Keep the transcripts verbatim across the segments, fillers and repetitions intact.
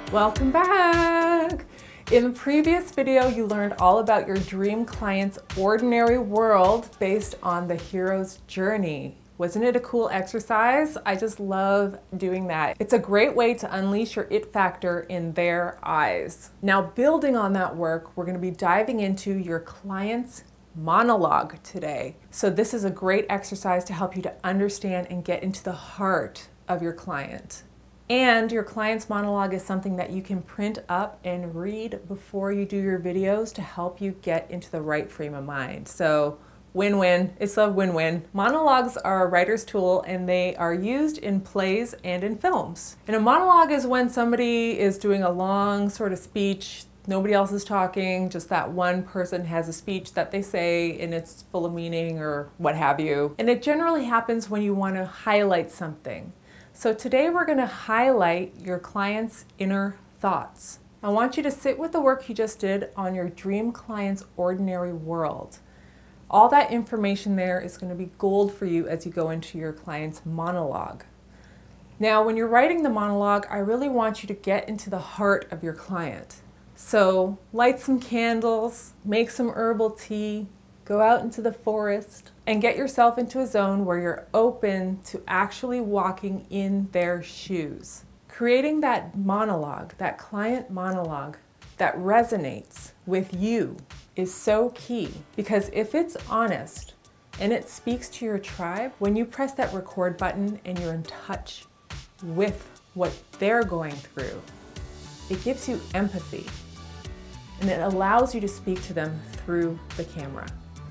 Welcome back! In the previous video, you learned all about your dream client's ordinary world based on the hero's journey. Wasn't it a cool exercise? I just love doing that. It's a great way to unleash your it factor in their eyes. Now, building on that work, we're going to be diving into your client's monologue today. So this is a great exercise to help you to understand and get into the heart of your client. And your client's monologue is something that you can print up and read before you do your videos to help you get into the right frame of mind. So win-win, it's a win-win. Monologues are a writer's tool and they are used in plays and in films. And a monologue is when somebody is doing a long sort of speech, nobody else is talking, just that one person has a speech that they say and it's full of meaning or what have you. And it generally happens when you want to highlight something. So today we're going to highlight your client's inner thoughts. I want you to sit with the work you just did on your dream client's ordinary world. All that information there is going to be gold for you as you go into your client's monologue. Now, when you're writing the monologue, I really want you to get into the heart of your client. So light some candles, make some herbal tea, go out into the forest, and get yourself into a zone where you're open to actually walking in their shoes. Creating that monologue, that client monologue that resonates with you is so key, because if it's honest and it speaks to your tribe, when you press that record button and you're in touch with what they're going through, it gives you empathy and it allows you to speak to them through the camera.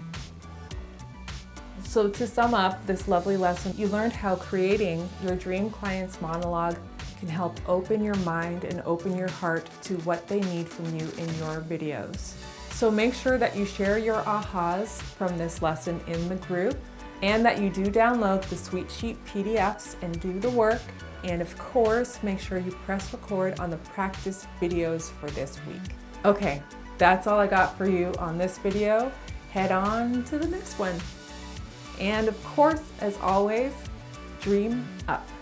So to sum up this lovely lesson, you learned how creating your dream client's monologue can help open your mind and open your heart to what they need from you in your videos. So make sure that you share your ahas from this lesson in the group and that you do download the Sweet Sheet P D Fs and do the work. And of course, make sure you press record on the practice videos for this week. Okay, that's all I got for you on this video. Head on to the next one. And of course, as always, dream up.